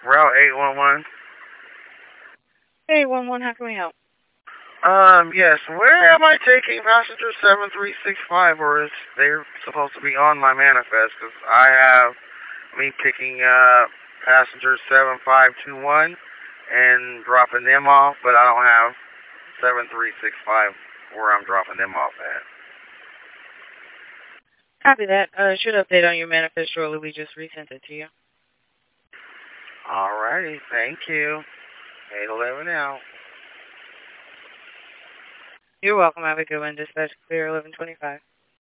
Route 811. Hey, 1-1, how can we help? Yes, where am I taking passenger 7365, or is they're supposed to be on my manifest? Because I have me picking up passenger 7521 and dropping them off, but I don't have 7365 where I'm dropping them off at. Copy that. Should update on your manifest shortly. We just resent it to you. Alrighty, thank you. 811 out. You're welcome. Have a good one. Dispatch clear 1125.